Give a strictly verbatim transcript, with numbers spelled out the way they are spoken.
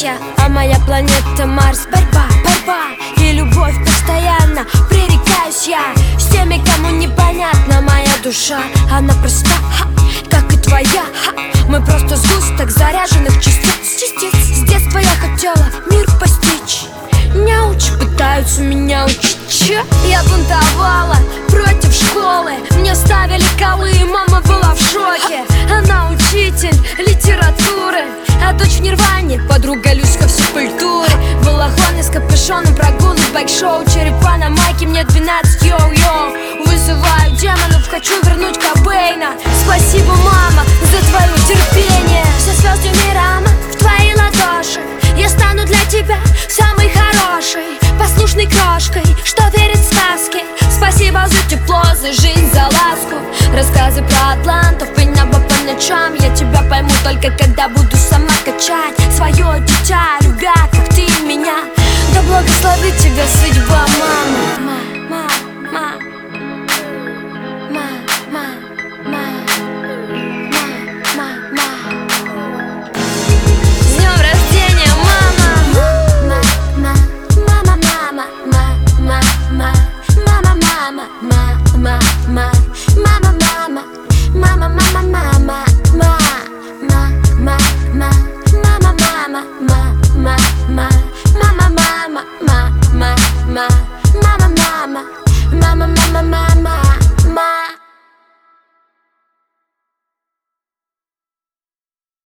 я, а моя планета Марс. Борьба, борьба и любовь постоянно. Пререкаюсь я с теми, кому непонятна моя душа. Она проста, ха, как и твоя, ха. Мы просто сгусток заряженных частиц, частиц. С детства я хотела мир постичь. Няуч пытаются меня учить. Я бунтовала против школы. Мне ставили колы, и мама была в шоке. Она учитель литературы, а дочь в Нирване, подруга Люська физкультуры. Балахоны с капюшоном, прогулы, байк-шоу, черепа на майке, мне двенадцать, йоу-йоу. Вызываю демонов, хочу вернуть Кобейна. Спасибо, мама, за твое терпение. Все звезды мира в твои ладоши. Я стану для тебя самой хорошей, послушной крошкой, что верит в сказки. Спасибо за тепло, за жизнь, за ласку. Рассказы про атлантов и небо по ночам. Я тебя пойму только когда буду сама качать свое дитя, любя, как ты меня. Да благословит тебя судьба, мама.